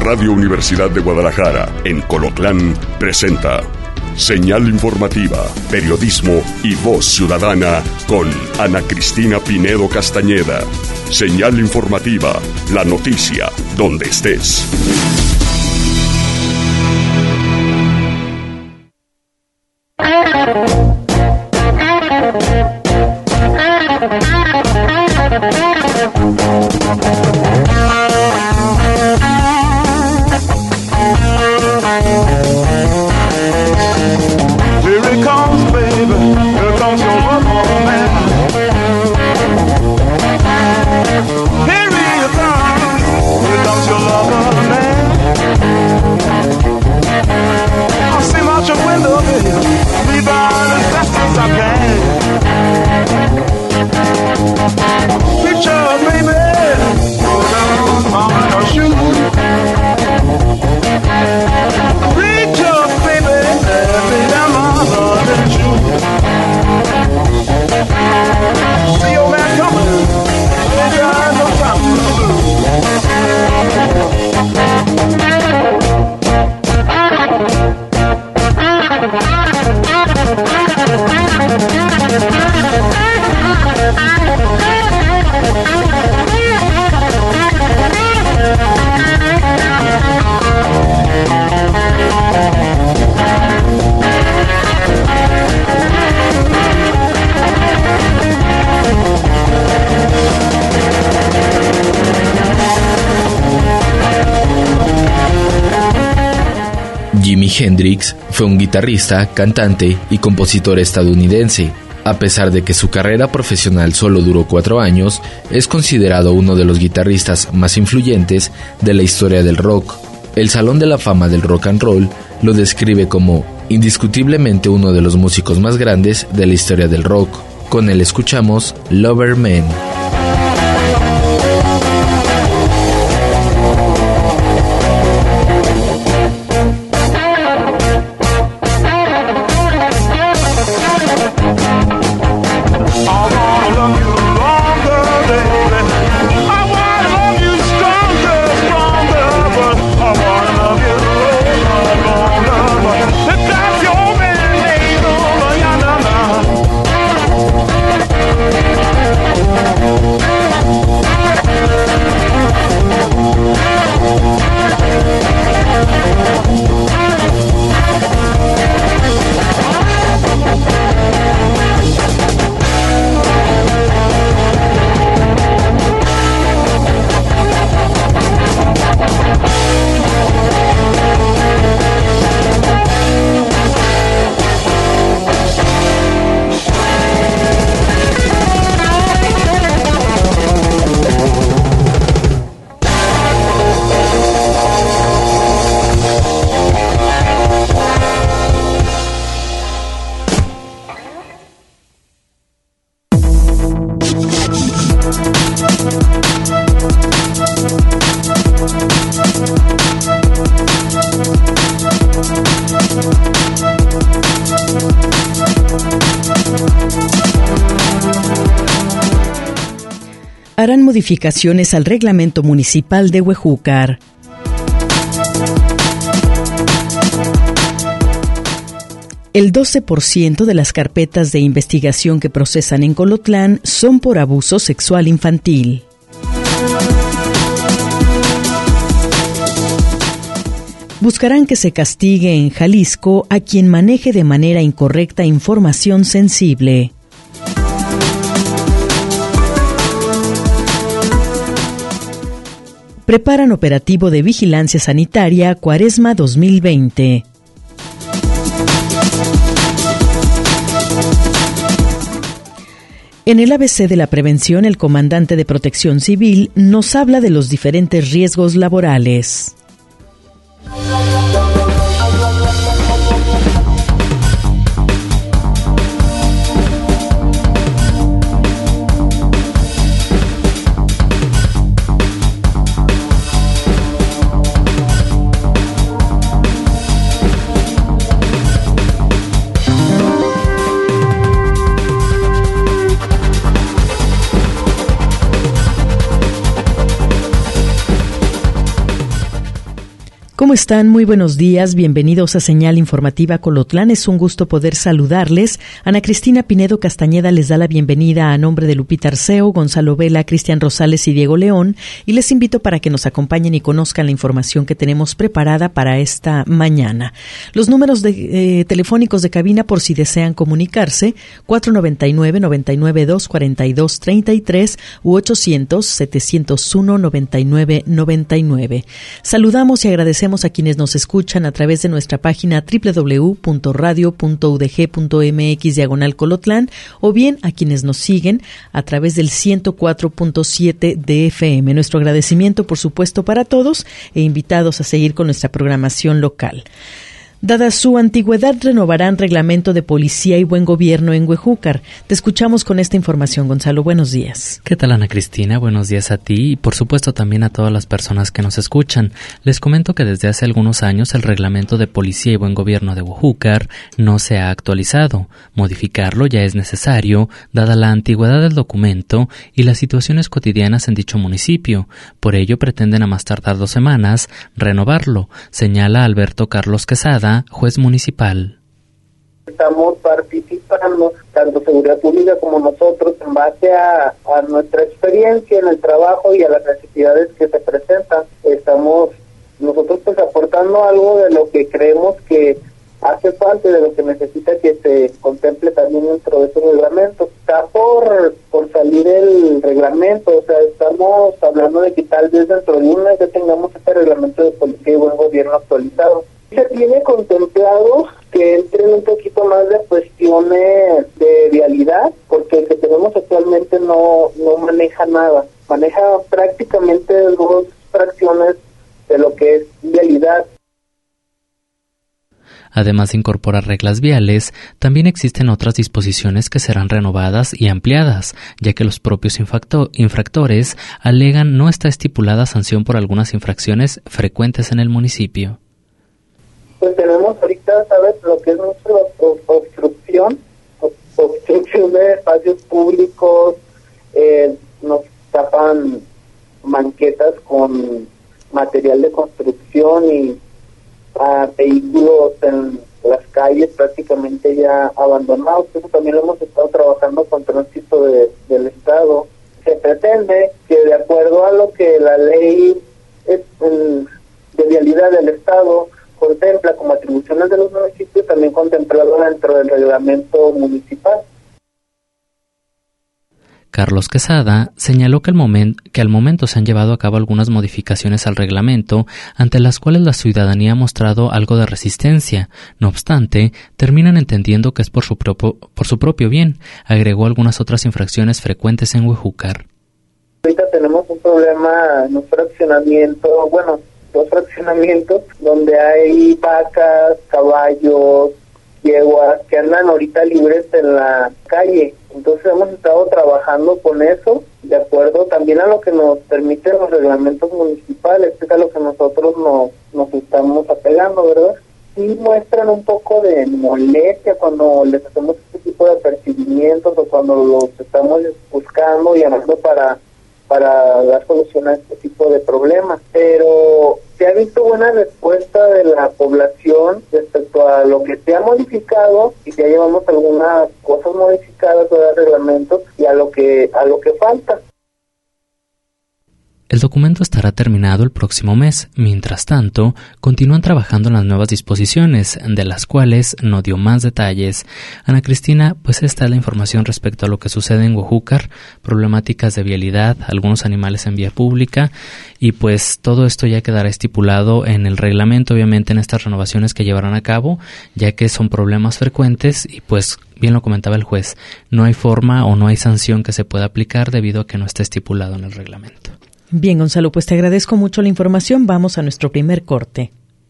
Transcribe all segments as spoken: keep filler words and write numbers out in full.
Radio Universidad de Guadalajara, en Colotlán, presenta Señal Informativa, Periodismo y Voz Ciudadana con Ana Cristina Pinedo Castañeda. Señal Informativa, la noticia donde estés. Jimi Hendrix fue un guitarrista, cantante y compositor estadounidense. A pesar de que su carrera profesional solo duró cuatro años, es considerado uno de los guitarristas más influyentes de la historia del rock. El Salón de la Fama del Rock and Roll lo describe como indiscutiblemente uno de los músicos más grandes de la historia del rock. Con él escuchamos Lover Man. Harán modificaciones al reglamento municipal de Huejúcar. El doce por ciento de las carpetas de investigación que procesan en Colotlán son por abuso sexual infantil. Buscarán que se castigue en Jalisco a quien maneje de manera incorrecta información sensible. Preparan operativo de vigilancia sanitaria Cuaresma dos mil veinte. En el A B C de la prevención, el comandante de Protección Civil nos habla de los diferentes riesgos laborales. ¿Cómo están? Muy buenos días, bienvenidos a Señal Informativa Colotlán. Es un gusto poder saludarles. Ana Cristina Pinedo Castañeda les da la bienvenida a nombre de Lupita Arceo, Gonzalo Vela, Cristian Rosales y Diego León, y les invito para que nos acompañen y conozcan la información que tenemos preparada para esta mañana. Los números de, eh, telefónicos de cabina por si desean comunicarse, cuatro noventa y nueve, noventa y nueve dos, cuarenta y dos treinta y tres u ochocientos, setecientos uno, noventa y nueve noventa y nueve. Saludamos y agradecemos a quienes nos escuchan a través de nuestra página doble u doble u doble u punto radio punto u d g punto m x diagonal Colotlán o bien a quienes nos siguen a través del ciento cuatro punto siete de F M. Nuestro agradecimiento, por supuesto, para todos e invitados a seguir con nuestra programación local. Dada su antigüedad, renovarán reglamento de policía y buen gobierno en Huejúcar. Te escuchamos con esta información, Gonzalo. Buenos días. ¿Qué tal, Ana Cristina? Buenos días a ti y, por supuesto, también a todas las personas que nos escuchan. Les comento que desde hace algunos años el reglamento de policía y buen gobierno de Huejúcar no se ha actualizado. Modificarlo ya es necesario, dada la antigüedad del documento y las situaciones cotidianas en dicho municipio. Por ello, pretenden a más tardar dos semanas renovarlo, señala Alberto Carlos Quesada, juez municipal. Estamos participando, tanto Seguridad Pública como nosotros, en base a, a nuestra experiencia en el trabajo y a las necesidades que se presentan. Estamos nosotros pues aportando algo de lo que creemos que hace falta, de lo que necesita que se contemple también dentro de esos reglamentos. Está por, por salir el reglamento, o sea, estamos hablando de que tal vez dentro de un mes ya tengamos este reglamento de policía y buen gobierno actualizado. Se tiene contemplado que entren un poquito más de cuestiones de vialidad, porque el que tenemos actualmente no, no maneja nada. Maneja prácticamente dos fracciones de lo que es vialidad. Además de incorporar reglas viales, también existen otras disposiciones que serán renovadas y ampliadas, ya que los propios infracto- infractores alegan no está estipulada sanción por algunas infracciones frecuentes en el municipio. Pues tenemos ahorita, ¿sabes?, lo que es nuestra obstrucción, obstrucción de espacios públicos, eh, nos tapan banquetas con material de construcción y a vehículos en las calles prácticamente ya abandonados. Eso también lo hemos estado trabajando con tránsito de, del Estado. Se pretende que, de acuerdo a lo que la ley es, el, de vialidad del Estado contempla como atribuciones de los municipios, también contemplado dentro del reglamento municipal. Carlos Quesada señaló que, el momen- que al momento se han llevado a cabo algunas modificaciones al reglamento, ante las cuales la ciudadanía ha mostrado algo de resistencia. No obstante, terminan entendiendo que es por su, propo- por su propio bien. Agregó algunas otras infracciones frecuentes en Huejúcar. Ahorita tenemos un problema en un fraccionamiento, bueno, dos fraccionamientos, donde hay vacas, caballos, yeguas que andan ahorita libres en la calle. Entonces hemos estado trabajando con eso, de acuerdo también a lo que nos permiten los reglamentos municipales, que es a lo que nosotros nos, nos estamos apegando, ¿verdad? Sí muestran un poco de molestia cuando les hacemos este tipo de apercibimientos o cuando los estamos buscando y llamando para, para dar solución a este tipo de problemas, pero se ha visto buena respuesta de la población respecto a lo que se ha modificado, y ya llevamos algunas cosas modificadas de reglamentos, y a lo que a lo que falta. El documento estará terminado el próximo mes. Mientras tanto, continúan trabajando en las nuevas disposiciones, de las cuales no dio más detalles. Ana Cristina, pues esta es la información respecto a lo que sucede en Huejúcar, problemáticas de vialidad, algunos animales en vía pública, y pues todo esto ya quedará estipulado en el reglamento, obviamente en estas renovaciones que llevarán a cabo, ya que son problemas frecuentes y pues bien lo comentaba el juez, no hay forma o no hay sanción que se pueda aplicar debido a que no está estipulado en el reglamento. Bien, Gonzalo, pues te agradezco mucho la información. Vamos a nuestro primer corte.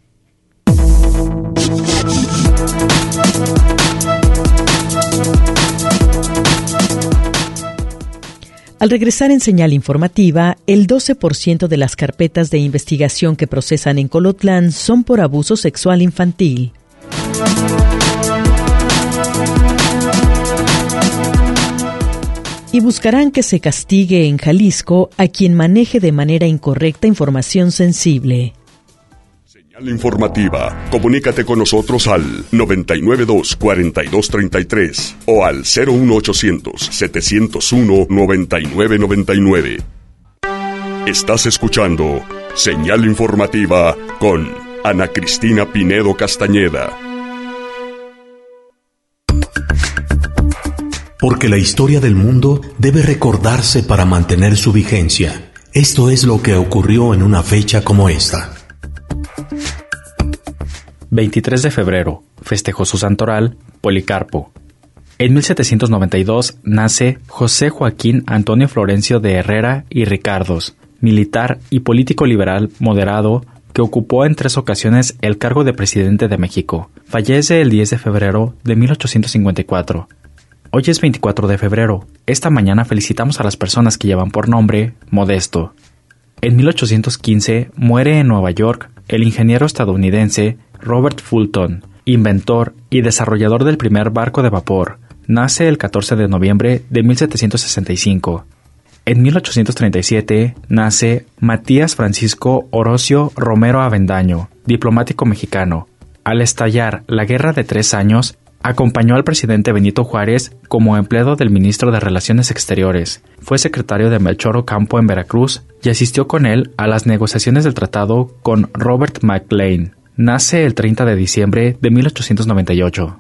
Al regresar en Señal Informativa, el doce por ciento de las carpetas de investigación que procesan en Colotlán son por abuso sexual infantil. Y buscarán que se castigue en Jalisco a quien maneje de manera incorrecta información sensible. Señal informativa. Comunícate con nosotros al noventa y nueve dos, cuarenta y dos treinta y tres o al cero uno ochocientos, setecientos uno, noventa y nueve noventa y nueve. Estás escuchando Señal Informativa con Ana Cristina Pinedo Castañeda. Porque la historia del mundo debe recordarse para mantener su vigencia. Esto es lo que ocurrió en una fecha como esta. veintitrés de febrero, festejó su santoral, Policarpo. En mil setecientos noventa y dos nace José Joaquín Antonio Florencio de Herrera y Ricardos, militar y político liberal moderado que ocupó en tres ocasiones el cargo de presidente de México. Fallece el diez de febrero de mil ochocientos cincuenta y cuatro. Hoy es veinticuatro de febrero. Esta mañana felicitamos a las personas que llevan por nombre Modesto. En mil ochocientos quince muere en Nueva York el ingeniero estadounidense Robert Fulton, inventor y desarrollador del primer barco de vapor. Nace el catorce de noviembre de mil setecientos sesenta y cinco. En mil ochocientos treinta y siete nace Matías Francisco Orocio Romero Avendaño, diplomático mexicano. Al estallar la Guerra de Tres Años, acompañó al presidente Benito Juárez como empleado del ministro de Relaciones Exteriores. Fue secretario de Melchor Ocampo en Veracruz y asistió con él a las negociaciones del tratado con Robert McLean. Nace el treinta de diciembre de mil ochocientos noventa y ocho.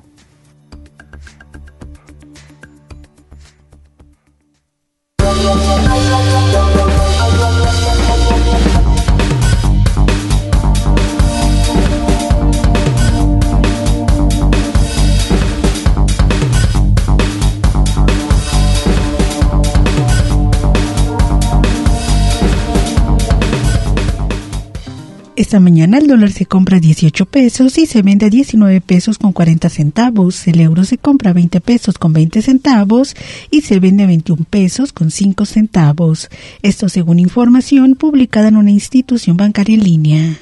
Esta mañana el dólar se compra a dieciocho pesos y se vende a diecinueve pesos con cuarenta centavos. El euro se compra a veinte pesos con veinte centavos y se vende a veintiún pesos con cinco centavos. Esto según información publicada en una institución bancaria en línea.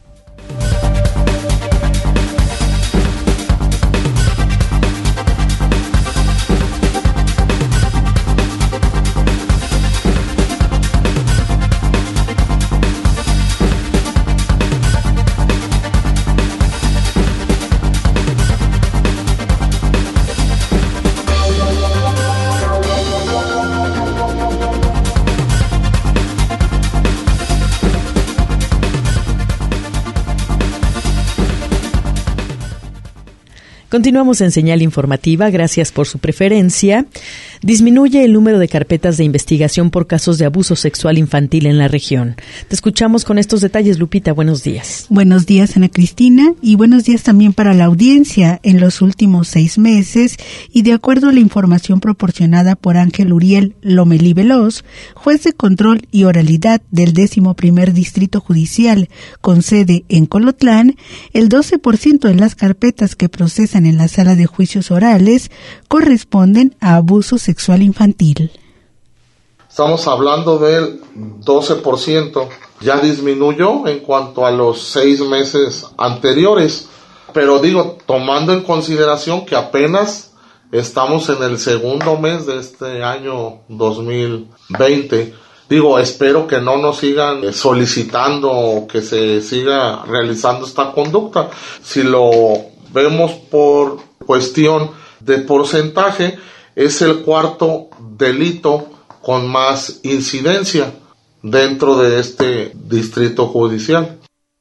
Continuamos en Señal Informativa, gracias por su preferencia. Disminuye el número de carpetas de investigación por casos de abuso sexual infantil en la región. Te escuchamos con estos detalles, Lupita, buenos días. Buenos días, Ana Cristina, y buenos días también para la audiencia. En los últimos seis meses, y de acuerdo a la información proporcionada por Ángel Uriel Lomelí Veloz, juez de control y oralidad del décimo primer Distrito Judicial, con sede en Colotlán, el doce por ciento de las carpetas que procesan en la sala de juicios orales corresponden a abuso sexual infantil. Estamos hablando del doce por ciento, ya disminuyó en cuanto a los seis meses anteriores, pero digo, tomando en consideración que apenas estamos en el segundo mes de este año dos mil veinte, digo, espero que no nos sigan solicitando o que se siga realizando esta conducta. Si lo vemos por cuestión de porcentaje, es el cuarto delito con más incidencia dentro de este distrito judicial.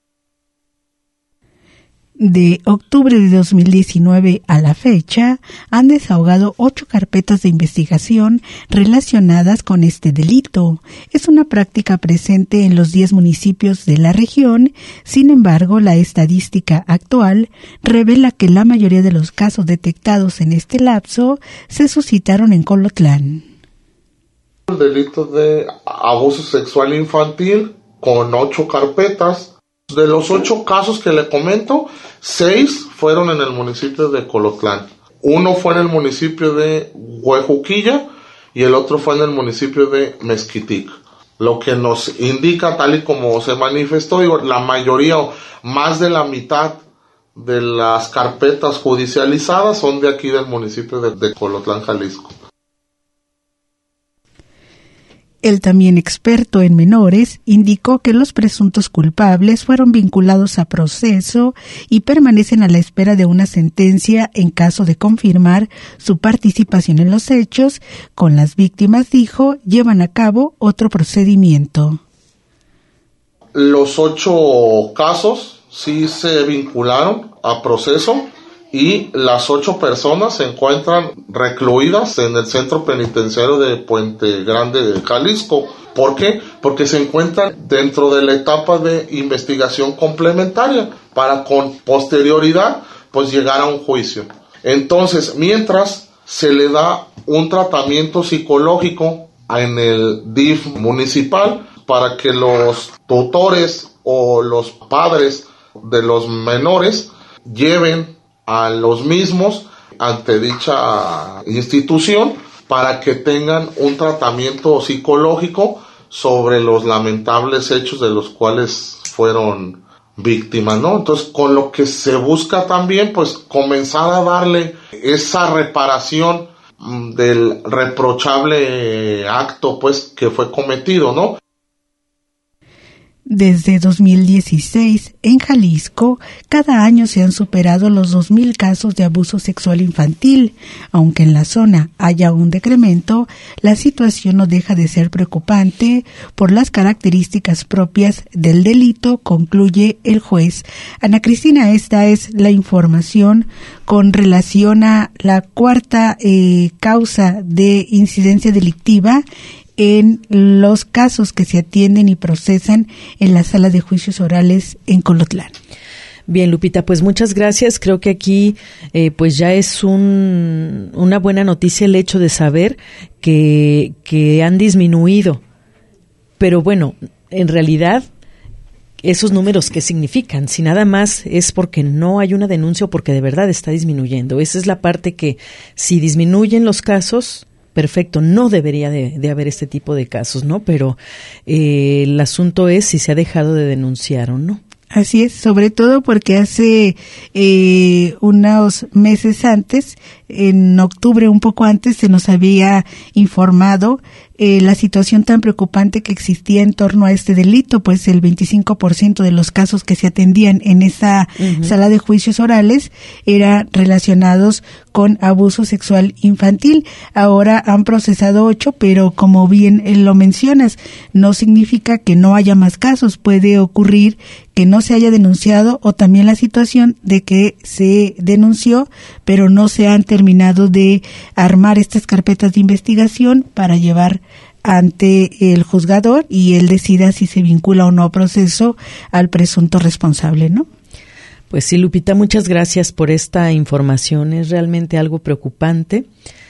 De octubre de dos mil diecinueve a la fecha, han desahogado ocho carpetas de investigación relacionadas con este delito. Es una práctica presente en los diez municipios de la región. Sin embargo, la estadística actual revela que la mayoría de los casos detectados en este lapso se suscitaron en Colotlán. El delito de abuso sexual infantil con ocho carpetas. De los ocho casos que le comento, seis fueron en el municipio de Colotlán. Uno fue en el municipio de Huejuquilla y el otro fue en el municipio de Mezquitic. Lo que nos indica, tal y como se manifestó, digo, la mayoría, más de la mitad de las carpetas judicializadas son de aquí del municipio de, de Colotlán, Jalisco. El también experto en menores indicó que los presuntos culpables fueron vinculados a proceso y permanecen a la espera de una sentencia en caso de confirmar su participación en los hechos. Con las víctimas, dijo, llevan a cabo otro procedimiento. Los ocho casos sí se vincularon a proceso y las ocho personas se encuentran recluidas en el centro penitenciario de Puente Grande de Jalisco. ¿Por qué? Porque se encuentran dentro de la etapa de investigación complementaria para con posterioridad pues llegar a un juicio. Entonces, mientras se le da un tratamiento psicológico en el D I F municipal para que los tutores o los padres de los menores lleven a los mismos ante dicha institución para que tengan un tratamiento psicológico sobre los lamentables hechos de los cuales fueron víctimas, ¿no? Entonces, con lo que se busca también, pues, comenzar a darle esa reparación del reprochable acto, pues, que fue cometido, ¿no? Desde dos mil dieciséis, en Jalisco, cada año se han superado los dos mil casos de abuso sexual infantil. Aunque en la zona haya un decremento, la situación no deja de ser preocupante por las características propias del delito, concluye el juez. Ana Cristina, esta es la información con relación a la cuarta eh, causa de incidencia delictiva en los casos que se atienden y procesan en la sala de juicios orales en Colotlán. Bien, Lupita, pues muchas gracias. Creo que aquí eh, pues ya es un, una buena noticia el hecho de saber que, que han disminuido. Pero bueno, en realidad, esos números, ¿qué significan? Si nada más es porque no hay una denuncia o porque de verdad está disminuyendo. Esa es la parte que, si disminuyen los casos, perfecto, no debería de, de haber este tipo de casos, ¿no? Pero eh, el asunto es si se ha dejado de denunciar o no. Así es, sobre todo porque hace eh, unos meses antes, en octubre, un poco antes, se nos había informado eh, la situación tan preocupante que existía en torno a este delito, pues el veinticinco por ciento de los casos que se atendían en esa uh-huh. sala de juicios orales eran relacionados con abuso sexual infantil. Ahora han procesado ocho, pero como bien lo mencionas, no significa que no haya más casos. Puede ocurrir que no se haya denunciado o también la situación de que se denunció, pero no se han terminado de armar estas carpetas de investigación para llevar ante el juzgador y él decida si se vincula o no a proceso al presunto responsable, ¿no? Pues sí, Lupita, muchas gracias por esta información. Es realmente algo preocupante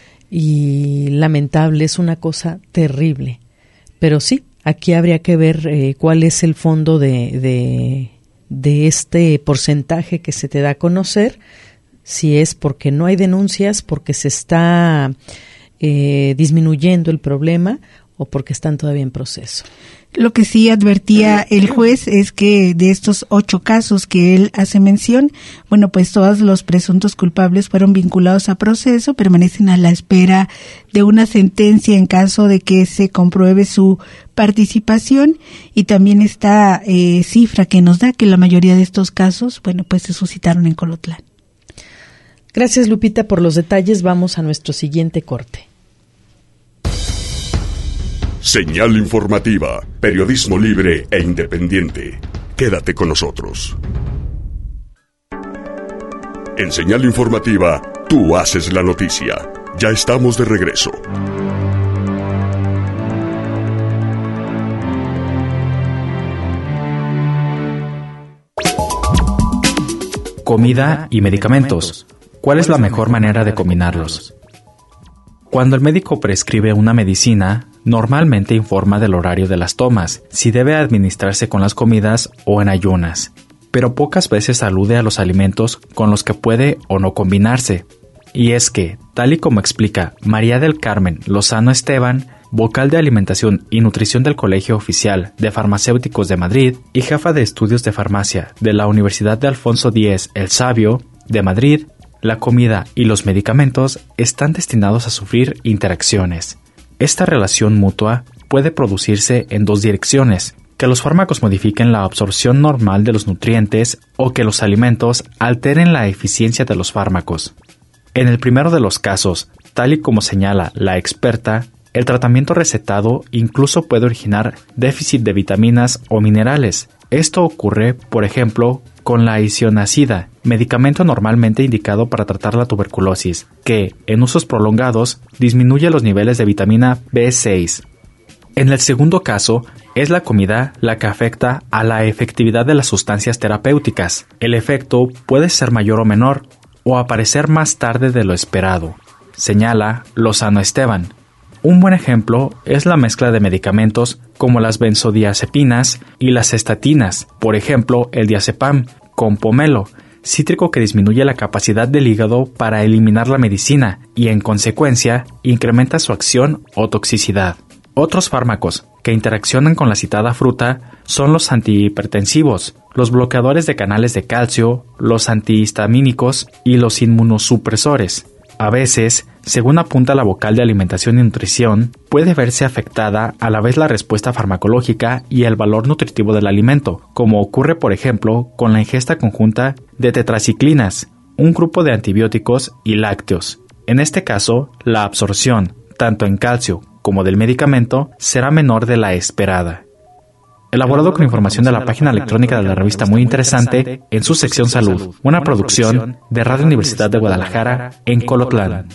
y lamentable, es una cosa terrible. Pero sí, aquí habría que ver eh, cuál es el fondo de, de, de este porcentaje que se te da a conocer, si es porque no hay denuncias, porque se está eh, disminuyendo el problema o porque están todavía en proceso. Lo que sí advertía el juez es que de estos ocho casos que él hace mención, bueno, pues todos los presuntos culpables fueron vinculados a proceso, permanecen a la espera de una sentencia en caso de que se compruebe su participación, y también esta eh, cifra que nos da que la mayoría de estos casos, bueno, pues se suscitaron en Colotlán. Gracias, Lupita, por los detalles. Vamos a nuestro siguiente corte. Señal informativa, periodismo libre e independiente. Quédate con nosotros. En Señal informativa, tú haces la noticia. Ya estamos de regreso. Comida y medicamentos. ¿Cuál es la mejor manera de combinarlos? Cuando el médico prescribe una medicina, normalmente informa del horario de las tomas, si debe administrarse con las comidas o en ayunas, pero pocas veces alude a los alimentos con los que puede o no combinarse. Y es que, tal y como explica María del Carmen Lozano Esteban, vocal de Alimentación y Nutrición del Colegio Oficial de Farmacéuticos de Madrid y jefa de Estudios de Farmacia de la Universidad de Alfonso X el Sabio de Madrid, la comida y los medicamentos están destinados a sufrir interacciones. Esta relación mutua puede producirse en dos direcciones: que los fármacos modifiquen la absorción normal de los nutrientes o que los alimentos alteren la eficiencia de los fármacos. En el primero de los casos, tal y como señala la experta, el tratamiento recetado incluso puede originar déficit de vitaminas o minerales. Esto ocurre, por ejemplo, con la isoniazida, medicamento normalmente indicado para tratar la tuberculosis, que, en usos prolongados, disminuye los niveles de vitamina B seis. En el segundo caso, es la comida la que afecta a la efectividad de las sustancias terapéuticas. El efecto puede ser mayor o menor, o aparecer más tarde de lo esperado, señala Lozano Esteban. Un buen ejemplo es la mezcla de medicamentos como las benzodiazepinas y las estatinas, por ejemplo el diazepam, con pomelo, cítrico que disminuye la capacidad del hígado para eliminar la medicina y en consecuencia incrementa su acción o toxicidad. Otros fármacos que interaccionan con la citada fruta son los antihipertensivos, los bloqueadores de canales de calcio, los antihistamínicos y los inmunosupresores. A veces, según apunta la vocal de Alimentación y Nutrición, puede verse afectada a la vez la respuesta farmacológica y el valor nutritivo del alimento, como ocurre por ejemplo con la ingesta conjunta de tetraciclinas, un grupo de antibióticos y lácteos. En este caso, la absorción, tanto en calcio como del medicamento, será menor de la esperada. Elaborado con información de la página electrónica de la revista Muy Interesante en su sección Salud, una producción de Radio Universidad de Guadalajara en Colotlán.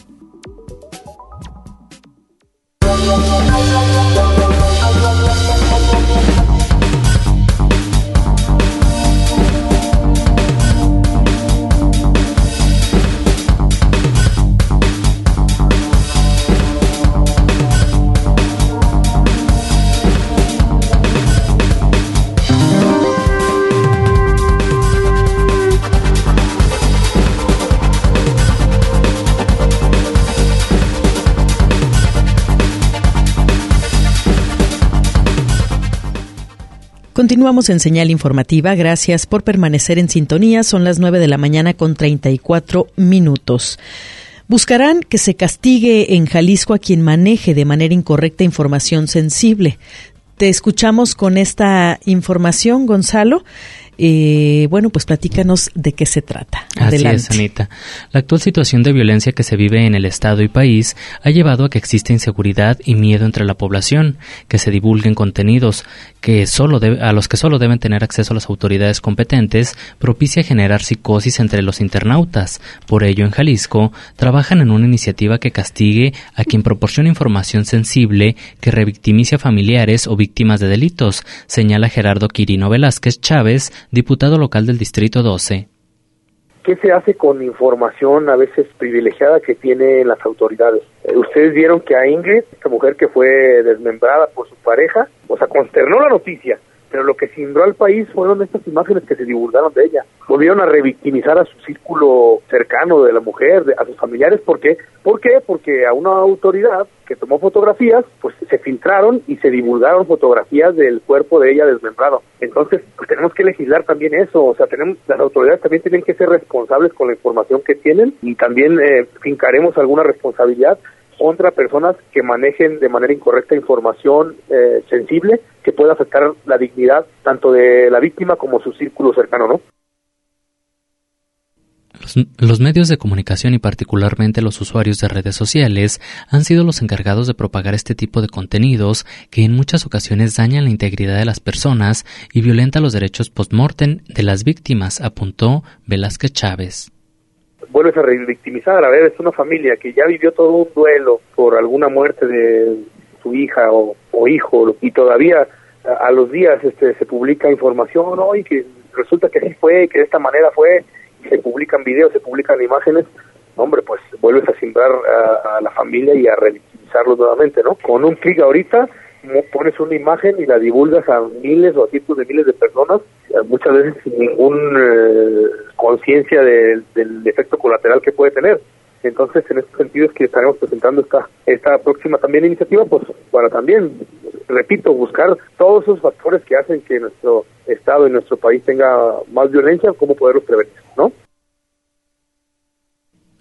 Continuamos en Señal Informativa. Gracias por permanecer en sintonía. Son las nueve de la mañana con treinta y cuatro minutos. Buscarán que se castigue en Jalisco a quien maneje de manera incorrecta información sensible. Te escuchamos con esta información, Gonzalo. Eh, bueno, pues platícanos de qué se trata. Adelante. Así es, Anita. La actual situación de violencia que se vive en el Estado y país ha llevado a que exista inseguridad y miedo entre la población, que se divulguen contenidos que solo debe, a los que solo deben tener acceso las autoridades competentes, propicia generar psicosis entre los internautas. Por ello, en Jalisco, trabajan en una iniciativa que castigue a quien proporciona información sensible que revictimice a familiares o víctimas de delitos, señala Gerardo Quirino Velázquez Chávez, diputado local del Distrito doce. ¿Qué se hace con información a veces privilegiada que tienen las autoridades? Eh, ustedes vieron que a Ingrid, esta mujer que fue desmembrada por su pareja, o sea, consternó la noticia, pero lo que cimbró al país fueron estas imágenes que se divulgaron de ella. Volvieron a revictimizar a su círculo cercano de la mujer, de, a sus familiares. ¿Por qué? ¿Por qué? Porque a una autoridad que tomó fotografías, pues se filtraron y se divulgaron fotografías del cuerpo de ella desmembrado. Entonces, pues tenemos que legislar también eso. O sea, tenemos, las autoridades también tienen que ser responsables con la información que tienen y también eh, fincaremos alguna responsabilidad contra personas que manejen de manera incorrecta información eh, sensible que pueda afectar la dignidad tanto de la víctima como su círculo cercano, ¿no? Los, los medios de comunicación y particularmente los usuarios de redes sociales han sido los encargados de propagar este tipo de contenidos que en muchas ocasiones dañan la integridad de las personas y violentan los derechos post-mortem de las víctimas, apuntó Velázquez Chávez. Vuelves a revictimizar, a ver, es una familia que ya vivió todo un duelo por alguna muerte de su hija o, o hijo, y todavía a, a los días este se publica información, hoy que resulta que así fue, que de esta manera fue, y se publican videos, se publican imágenes, hombre, pues vuelves a simbrar a, a la familia y a revictimizarlos nuevamente, ¿no? Con un clic ahorita pones una imagen y la divulgas a miles o a cientos de miles de personas, muchas veces sin ninguna eh, conciencia de, del efecto colateral que puede tener. Entonces, en este sentido es que estaremos presentando esta esta próxima también iniciativa, pues para también, repito, buscar todos esos factores que hacen que nuestro Estado y nuestro país tenga más violencia, cómo poderlos prevenir, ¿no?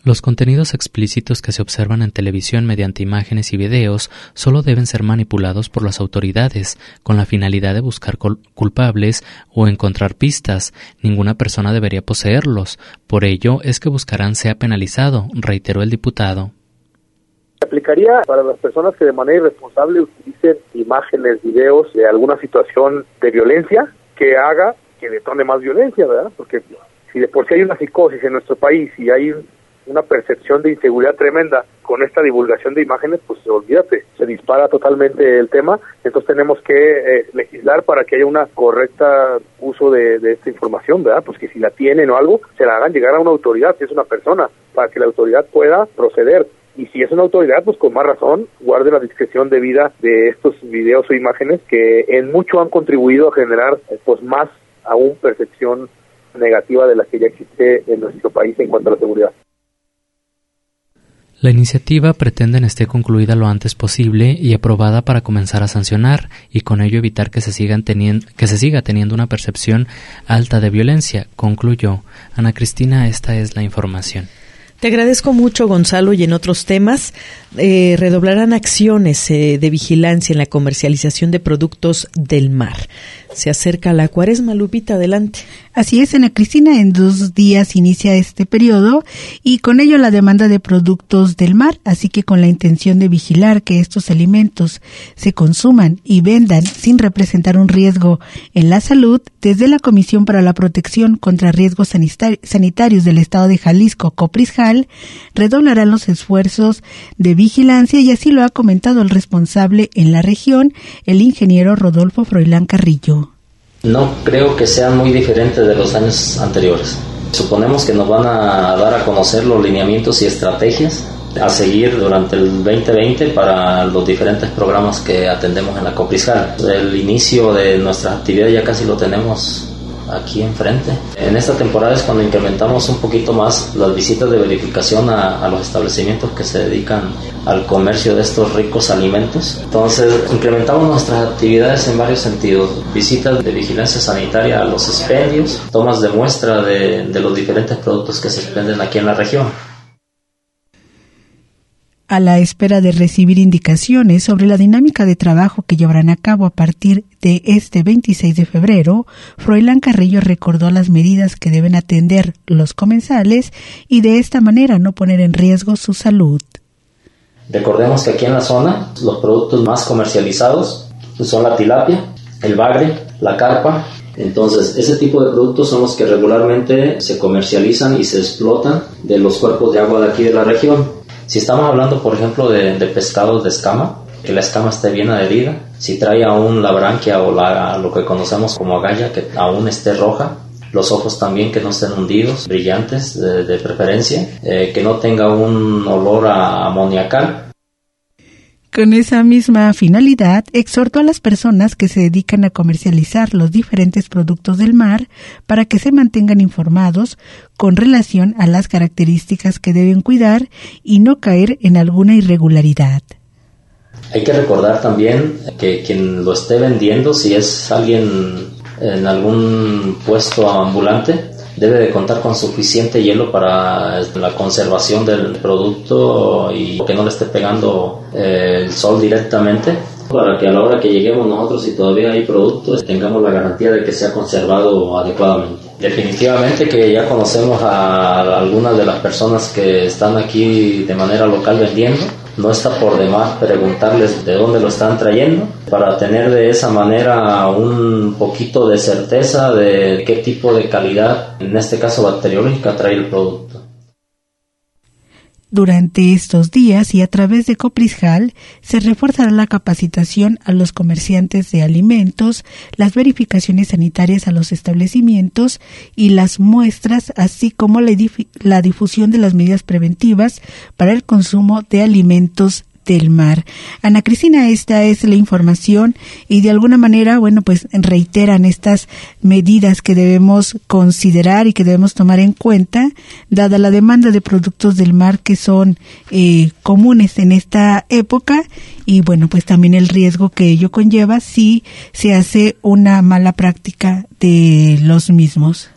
Los contenidos explícitos que se observan en televisión mediante imágenes y videos solo deben ser manipulados por las autoridades con la finalidad de buscar culpables o encontrar pistas. Ninguna persona debería poseerlos. Por ello es que buscarán sea penalizado, reiteró el diputado. Se aplicaría para las personas que de manera irresponsable utilicen imágenes, videos de alguna situación de violencia que haga que detone más violencia, ¿verdad? Porque si de por sí hay una psicosis en nuestro país y hay una percepción de inseguridad tremenda con esta divulgación de imágenes, pues olvídate, se dispara totalmente el tema. Entonces tenemos que eh, legislar para que haya una correcta uso de, de esta información, ¿verdad? Pues que si la tienen o algo, se la hagan llegar a una autoridad, si es una persona, para que la autoridad pueda proceder. Y si es una autoridad, pues con más razón, guarde la discreción debida de estos videos o imágenes que en mucho han contribuido a generar pues más aún percepción negativa de la que ya existe en nuestro país en cuanto a la seguridad. La iniciativa pretende esté concluida lo antes posible y aprobada para comenzar a sancionar y con ello evitar que se sigan teniendo, que se siga teniendo una percepción alta de violencia, concluyó. Ana Cristina, esta es la información. Te agradezco mucho, Gonzalo, y en otros temas, eh, redoblarán acciones eh, de vigilancia en la comercialización de productos del mar. Se acerca la Cuaresma, Lupita, adelante. Así es, Ana Cristina, en dos días inicia este periodo y con ello la demanda de productos del mar, así que con la intención de vigilar que estos alimentos se consuman y vendan sin representar un riesgo en la salud, desde la Comisión para la Protección contra Riesgos Sanitarios del Estado de Jalisco, Coprisjal, redoblarán los esfuerzos de vigilancia y así lo ha comentado el responsable en la región, el ingeniero Rodolfo Froilán Carrillo. No creo que sean muy diferentes de los años anteriores. Suponemos que nos van a dar a conocer los lineamientos y estrategias a seguir durante el veinte veinte para los diferentes programas que atendemos en la Coprisjal. El inicio de nuestra actividad ya casi lo tenemos aquí enfrente. En esta temporada es cuando incrementamos un poquito más las visitas de verificación a, a los establecimientos que se dedican al comercio de estos ricos alimentos. Entonces, incrementamos nuestras actividades en varios sentidos. Visitas de vigilancia sanitaria a los expendios, tomas de muestra de, de los diferentes productos que se expenden aquí en la región. A la espera de recibir indicaciones sobre la dinámica de trabajo que llevarán a cabo a partir de este veintiséis de febrero, Froilán Carrillo recordó las medidas que deben atender los comensales y de esta manera no poner en riesgo su salud. Recordemos que aquí en la zona los productos más comercializados son la tilapia, el bagre, la carpa. Entonces, ese tipo de productos son los que regularmente se comercializan y se explotan de los cuerpos de agua de aquí de la región. Si estamos hablando, por ejemplo, de, de pescados de escama, que la escama esté bien adherida, si trae aún la branquia o la, lo que conocemos como agalla, que aún esté roja, los ojos también que no estén hundidos, brillantes de, de preferencia, eh, que no tenga un olor a amoniacal. Con esa misma finalidad, exhortó a las personas que se dedican a comercializar los diferentes productos del mar para que se mantengan informados con relación a las características que deben cuidar y no caer en alguna irregularidad. Hay que recordar también que quien lo esté vendiendo, si es alguien en algún puesto ambulante, debe de contar con suficiente hielo para la conservación del producto y que no le esté pegando eh, el sol directamente, para que a la hora que lleguemos nosotros, si todavía hay productos, tengamos la garantía de que sea conservado adecuadamente. Definitivamente que ya conocemos a algunas de las personas que están aquí de manera local vendiendo. No está por demás preguntarles de dónde lo están trayendo para tener de esa manera un poquito de certeza de qué tipo de calidad, en este caso bacteriológica, trae el producto. Durante estos días y a través de Coprisjal se reforzará la capacitación a los comerciantes de alimentos, las verificaciones sanitarias a los establecimientos y las muestras, así como la, dif- la difusión de las medidas preventivas para el consumo de alimentos del mar. Ana Cristina, esta es la información y de alguna manera, bueno, pues reiteran estas medidas que debemos considerar y que debemos tomar en cuenta, dada la demanda de productos del mar que son eh, comunes en esta época y, bueno, pues también el riesgo que ello conlleva si se hace una mala práctica de los mismos.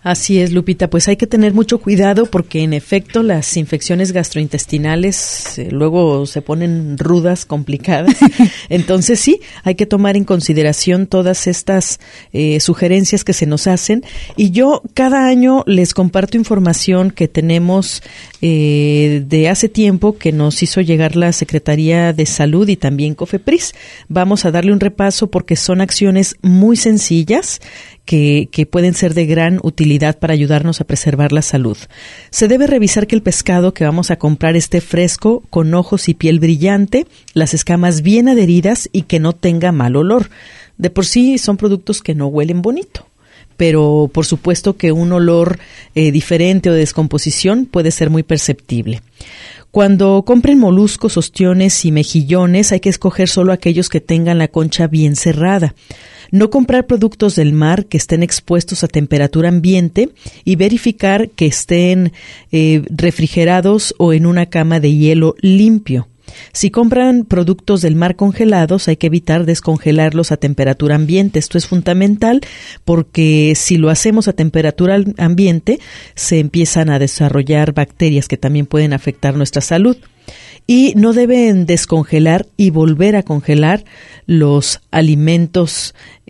Así es, Lupita, pues hay que tener mucho cuidado porque en efecto las infecciones gastrointestinales eh, luego se ponen rudas, complicadas. Entonces sí, hay que tomar en consideración todas estas eh, sugerencias que se nos hacen. Y yo cada año les comparto información que tenemos eh, de hace tiempo que nos hizo llegar la Secretaría de Salud y también COFEPRIS. Vamos a darle un repaso porque son acciones muy sencillas Que, que pueden ser de gran utilidad para ayudarnos a preservar la salud. Se debe revisar que el pescado que vamos a comprar esté fresco, con ojos y piel brillante, las escamas bien adheridas y que no tenga mal olor. De por sí son productos que no huelen bonito, pero por supuesto que un olor eh, diferente o de descomposición puede ser muy perceptible. Cuando compren moluscos, ostiones y mejillones, hay que escoger solo aquellos que tengan la concha bien cerrada. No comprar productos del mar que estén expuestos a temperatura ambiente y verificar que estén eh, refrigerados o en una cama de hielo limpio. Si compran productos del mar congelados, hay que evitar descongelarlos a temperatura ambiente. Esto es fundamental porque si lo hacemos a temperatura ambiente, se empiezan a desarrollar bacterias que también pueden afectar nuestra salud. Y no deben descongelar y volver a congelar los alimentos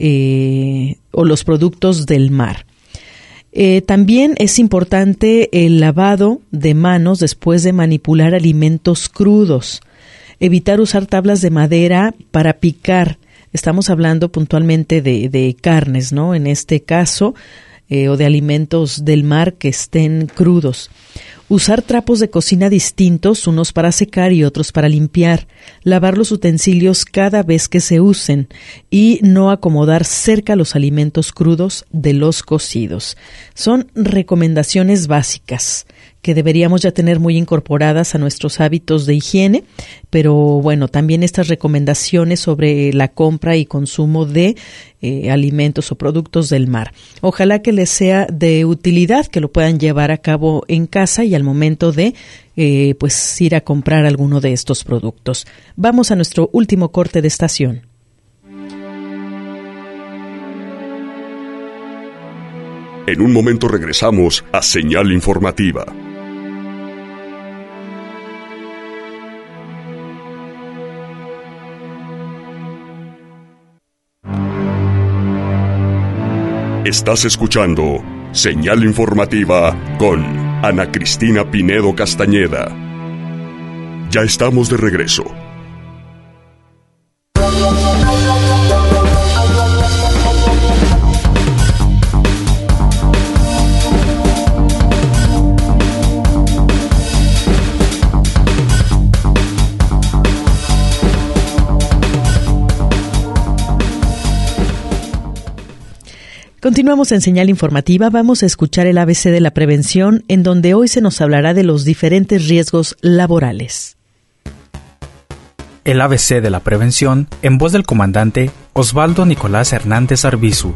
eh, o los productos del mar. Eh, también es importante el lavado de manos después de manipular alimentos crudos. Evitar usar tablas de madera para picar. Estamos hablando puntualmente de, de carnes, ¿no? En este caso, eh, o de alimentos del mar que estén crudos. Usar trapos de cocina distintos, unos para secar y otros para limpiar. Lavar los utensilios cada vez que se usen y no acomodar cerca los alimentos crudos de los cocidos. Son recomendaciones básicas que deberíamos ya tener muy incorporadas a nuestros hábitos de higiene, pero bueno, también estas recomendaciones sobre la compra y consumo de eh, alimentos o productos del mar. Ojalá que les sea de utilidad, que lo puedan llevar a cabo en casa y al momento de eh, pues ir a comprar alguno de estos productos. Vamos a nuestro último corte de estación. En un momento regresamos a Señal Informativa. Estás escuchando Señal Informativa con Ana Cristina Pinedo Castañeda. Ya estamos de regreso. Continuamos en Señal Informativa. Vamos a escuchar el A B C de la prevención, en donde hoy se nos hablará de los diferentes riesgos laborales. El A B C de la prevención, en voz del comandante Osvaldo Nicolás Hernández Arbizu.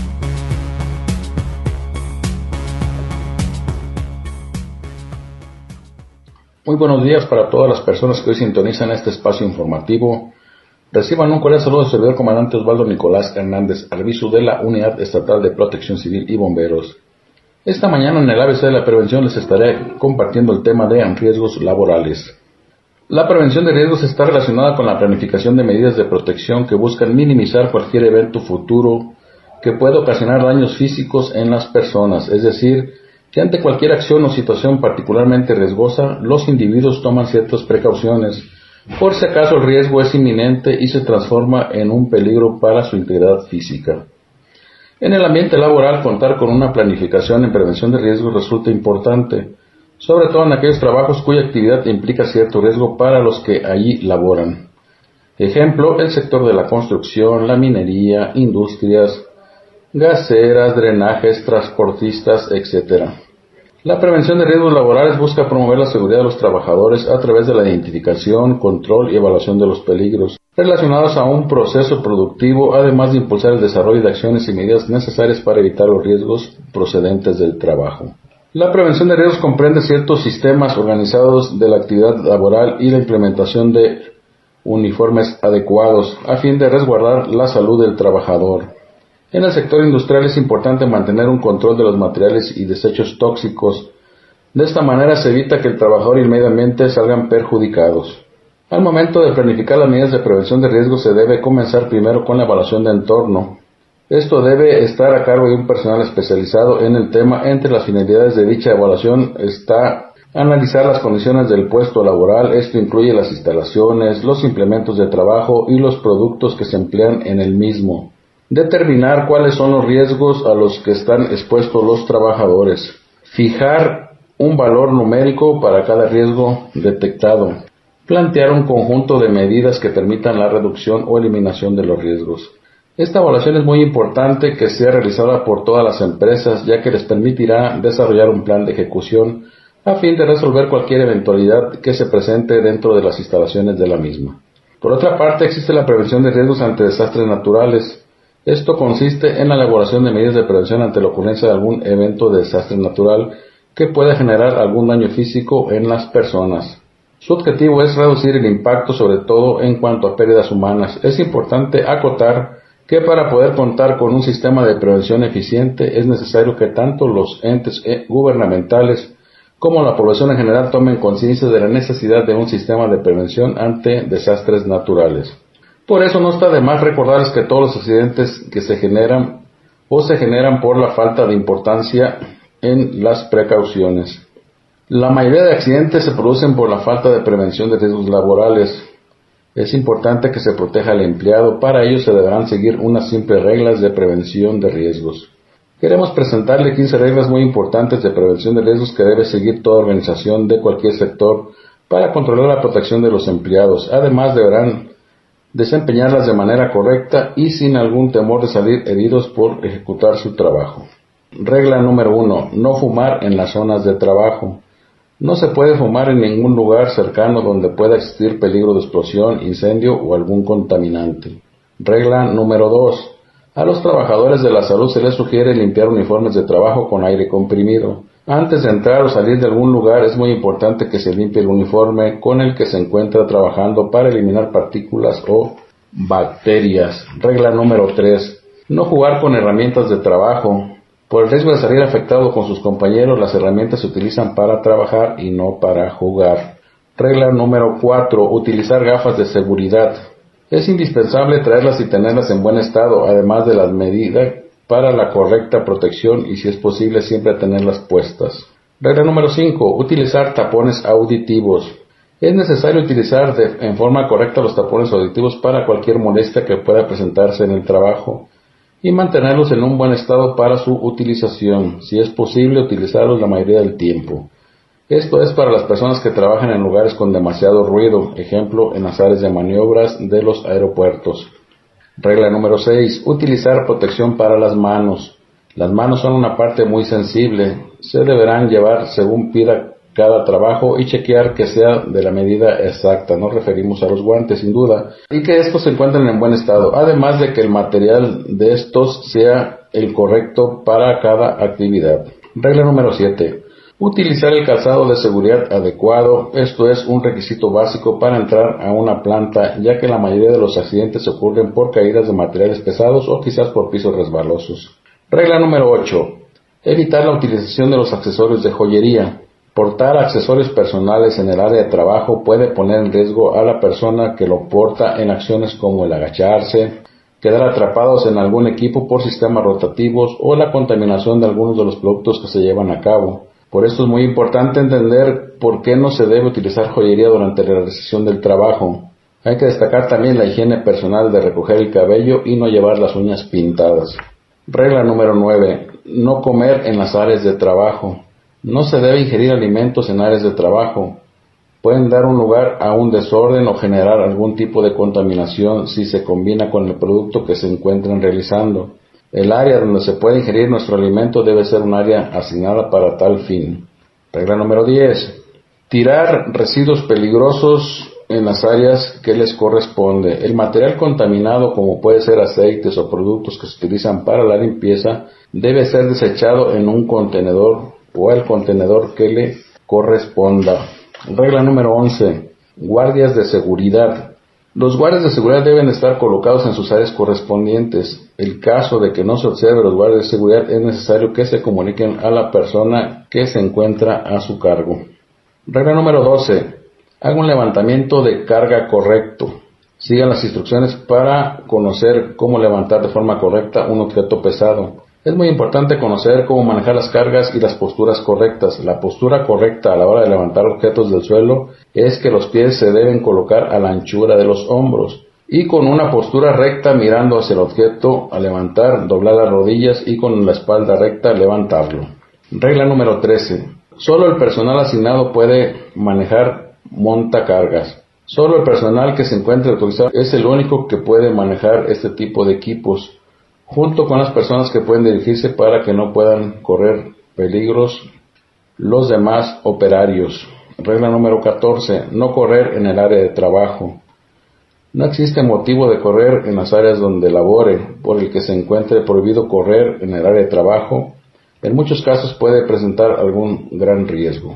Muy buenos días para todas las personas que hoy sintonizan este espacio informativo. Reciban un cordial saludo del servidor comandante Osvaldo Nicolás Hernández Arbizu de la Unidad Estatal de Protección Civil y Bomberos. Esta mañana en el A B C de la prevención les estaré compartiendo el tema de riesgos laborales. La prevención de riesgos está relacionada con la planificación de medidas de protección que buscan minimizar cualquier evento futuro que pueda ocasionar daños físicos en las personas, es decir, que ante cualquier acción o situación particularmente riesgosa, los individuos toman ciertas precauciones por si acaso el riesgo es inminente y se transforma en un peligro para su integridad física. En el ambiente laboral, contar con una planificación en prevención de riesgos resulta importante, sobre todo en aquellos trabajos cuya actividad implica cierto riesgo para los que allí laboran. Ejemplo, el sector de la construcción, la minería, industrias, gaseras, drenajes, transportistas, etcétera. La prevención de riesgos laborales busca promover la seguridad de los trabajadores a través de la identificación, control y evaluación de los peligros relacionados a un proceso productivo, además de impulsar el desarrollo de acciones y medidas necesarias para evitar los riesgos procedentes del trabajo. La prevención de riesgos comprende ciertos sistemas organizados de la actividad laboral y la implementación de uniformes adecuados a fin de resguardar la salud del trabajador. En el sector industrial es importante mantener un control de los materiales y desechos tóxicos. De esta manera se evita que el trabajador y el medio ambiente salgan perjudicados. Al momento de planificar las medidas de prevención de riesgos se debe comenzar primero con la evaluación de entorno. Esto debe estar a cargo de un personal especializado en el tema. Entre las finalidades de dicha evaluación está analizar las condiciones del puesto laboral. Esto incluye las instalaciones, los implementos de trabajo y los productos que se emplean en el mismo. Determinar cuáles son los riesgos a los que están expuestos los trabajadores. Fijar un valor numérico para cada riesgo detectado. Plantear un conjunto de medidas que permitan la reducción o eliminación de los riesgos. Esta evaluación es muy importante que sea realizada por todas las empresas, ya que les permitirá desarrollar un plan de ejecución a fin de resolver cualquier eventualidad que se presente dentro de las instalaciones de la misma. Por otra parte, existe la prevención de riesgos ante desastres naturales. Esto consiste en la elaboración de medidas de prevención ante la ocurrencia de algún evento de desastre natural que pueda generar algún daño físico en las personas. Su objetivo es reducir el impacto, sobre todo en cuanto a pérdidas humanas. Es importante acotar que para poder contar con un sistema de prevención eficiente es necesario que tanto los entes gubernamentales como la población en general tomen conciencia de la necesidad de un sistema de prevención ante desastres naturales. Por eso no está de más recordarles que todos los accidentes que se generan o se generan por la falta de importancia en las precauciones. La mayoría de accidentes se producen por la falta de prevención de riesgos laborales. Es importante que se proteja al empleado. Para ello se deberán seguir unas simples reglas de prevención de riesgos. Queremos presentarle quince reglas muy importantes de prevención de riesgos que debe seguir toda organización de cualquier sector para controlar la protección de los empleados. Además, deberán desempeñarlas de manera correcta y sin algún temor de salir heridos por ejecutar su trabajo. Regla número uno. No fumar en las zonas de trabajo. No se puede fumar en ningún lugar cercano donde pueda existir peligro de explosión, incendio o algún contaminante. Regla número dos. A los trabajadores de la salud se les sugiere limpiar uniformes de trabajo con aire comprimido. Antes de entrar o salir de algún lugar es muy importante que se limpie el uniforme con el que se encuentra trabajando para eliminar partículas o bacterias. Regla número tres. No jugar con herramientas de trabajo. Por el riesgo de salir afectado con sus compañeros, las herramientas se utilizan para trabajar y no para jugar. Regla número cuatro. Utilizar gafas de seguridad. Es indispensable traerlas y tenerlas en buen estado, además de las medidas para la correcta protección y, si es posible, siempre tenerlas puestas. Regla número cinco. Utilizar tapones auditivos. Es necesario utilizar de, en forma correcta los tapones auditivos para cualquier molestia que pueda presentarse en el trabajo y mantenerlos en un buen estado para su utilización. Si es posible, utilizarlos la mayoría del tiempo. Esto es para las personas que trabajan en lugares con demasiado ruido, ejemplo, en las áreas de maniobras de los aeropuertos. Regla número seis. Utilizar protección para las manos. Las manos son una parte muy sensible. Se deberán llevar según pida cada trabajo y chequear que sea de la medida exacta. Nos referimos a los guantes, sin duda, y que estos se encuentren en buen estado, además de que el material de estos sea el correcto para cada actividad. Regla número siete. Utilizar el calzado de seguridad adecuado. Esto es un requisito básico para entrar a una planta, ya que la mayoría de los accidentes ocurren por caídas de materiales pesados o quizás por pisos resbalosos. Regla número ocho. Evitar la utilización de los accesorios de joyería. Portar accesorios personales en el área de trabajo puede poner en riesgo a la persona que lo porta en acciones como el agacharse, quedar atrapados en algún equipo por sistemas rotativos o la contaminación de algunos de los productos que se llevan a cabo. Por esto es muy importante entender por qué no se debe utilizar joyería durante la realización del trabajo. Hay que destacar también la higiene personal de recoger el cabello y no llevar las uñas pintadas. Regla número nueve. No comer en las áreas de trabajo. No se debe ingerir alimentos en áreas de trabajo. Pueden dar un lugar a un desorden o generar algún tipo de contaminación si se combina con el producto que se encuentran realizando. El área donde se puede ingerir nuestro alimento debe ser un área asignada para tal fin. Regla número diez. Tirar residuos peligrosos en las áreas que les corresponde. El material contaminado, como puede ser aceites o productos que se utilizan para la limpieza, debe ser desechado en un contenedor o el contenedor que le corresponda. Regla número once. Guardias de seguridad. Los guardias de seguridad deben estar colocados en sus áreas correspondientes. En caso de que no se observe los guardias de seguridad, es necesario que se comuniquen a la persona que se encuentra a su cargo. Regla número doce. Haga un levantamiento de carga correcto. Sigan las instrucciones para conocer cómo levantar de forma correcta un objeto pesado. Es muy importante conocer cómo manejar las cargas y las posturas correctas. La postura correcta a la hora de levantar objetos del suelo es que los pies se deben colocar a la anchura de los hombros y con una postura recta mirando hacia el objeto al levantar, doblar las rodillas y con la espalda recta levantarlo. Regla número trece. Solo el personal asignado puede manejar montacargas. Solo el personal que se encuentre autorizado es el único que puede manejar este tipo de equipos, junto con las personas que pueden dirigirse para que no puedan correr peligros los demás operarios. Regla número catorce. No correr en el área de trabajo. No existe motivo de correr en las áreas donde labore, por el que se encuentre prohibido correr en el área de trabajo. En muchos casos puede presentar algún gran riesgo.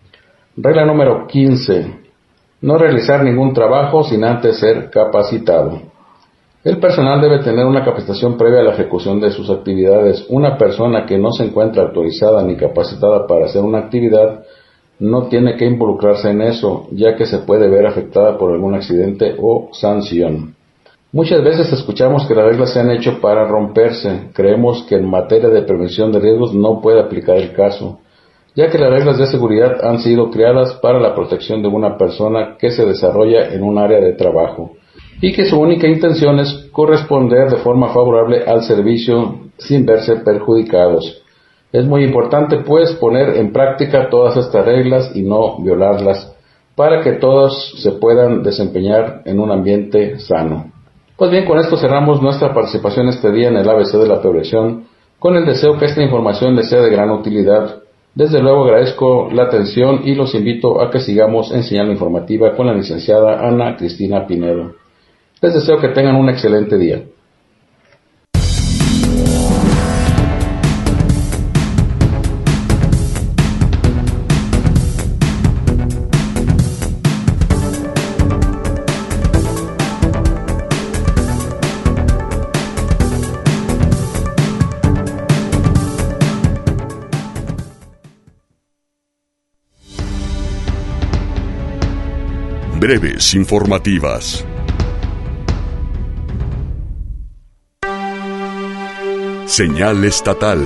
Regla número quince. No realizar ningún trabajo sin antes ser capacitado. El personal debe tener una capacitación previa a la ejecución de sus actividades. Una persona que no se encuentra autorizada ni capacitada para hacer una actividad no tiene que involucrarse en eso, ya que se puede ver afectada por algún accidente o sanción. Muchas veces escuchamos que las reglas se han hecho para romperse. Creemos que en materia de prevención de riesgos no puede aplicar el caso, ya que las reglas de seguridad han sido creadas para la protección de una persona que se desarrolla en un área de trabajo y que su única intención es corresponder de forma favorable al servicio sin verse perjudicados. Es muy importante pues poner en práctica todas estas reglas y no violarlas para que todos se puedan desempeñar en un ambiente sano. Pues bien, con esto cerramos nuestra participación este día en el A B C de la prevención, con el deseo que esta información les sea de gran utilidad. Desde luego agradezco la atención y los invito a que sigamos en Señal Informativa con la licenciada Ana Cristina Pinedo. Les deseo que tengan un excelente día. Breves informativas. Señal estatal.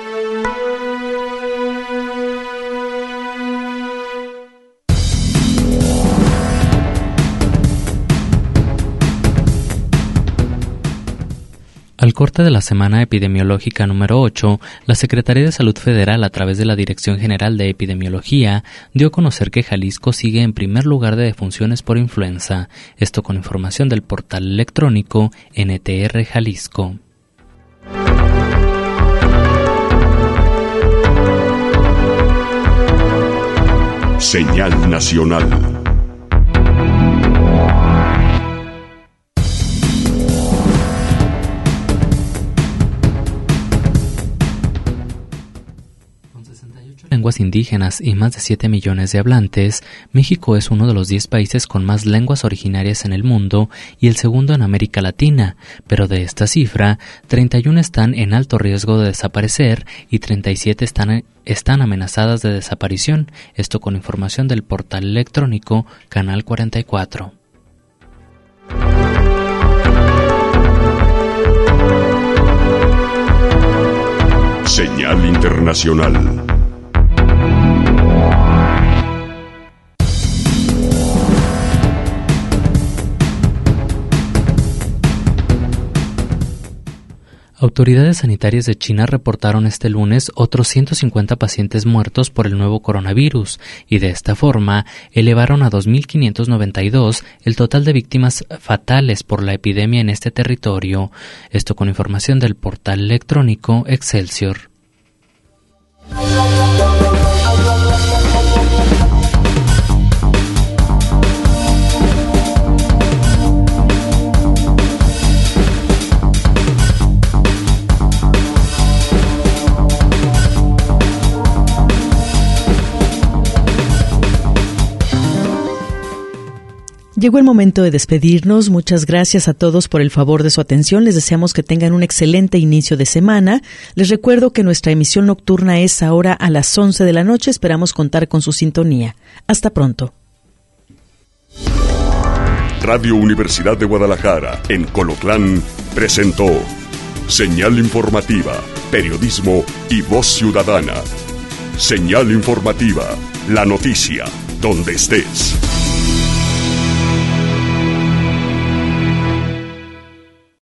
Al corte de la semana epidemiológica número ocho, la Secretaría de Salud Federal, a través de la Dirección General de Epidemiología, dio a conocer que Jalisco sigue en primer lugar de defunciones por influenza. Esto con información del portal electrónico N T R Jalisco. Señal nacional. Lenguas indígenas y más de siete millones de hablantes, México es uno de los diez países con más lenguas originarias en el mundo y el segundo en América Latina, pero de esta cifra, treinta y una están en alto riesgo de desaparecer y treinta y siete están, están amenazadas de desaparición, esto con información del portal electrónico Canal cuarenta y cuatro. Señal internacional. Autoridades sanitarias de China reportaron este lunes otros ciento cincuenta pacientes muertos por el nuevo coronavirus y de esta forma elevaron a dos mil quinientos noventa y dos el total de víctimas fatales por la epidemia en este territorio. Esto con información del portal electrónico Excelsior. Llegó el momento de despedirnos. Muchas gracias a todos por el favor de su atención. Les deseamos que tengan un excelente inicio de semana. Les recuerdo que nuestra emisión nocturna es ahora a las once de la noche. Esperamos contar con su sintonía. Hasta pronto. Radio Universidad de Guadalajara, en Colotlán, presentó Señal Informativa, Periodismo y Voz Ciudadana. Señal Informativa, la noticia, donde estés.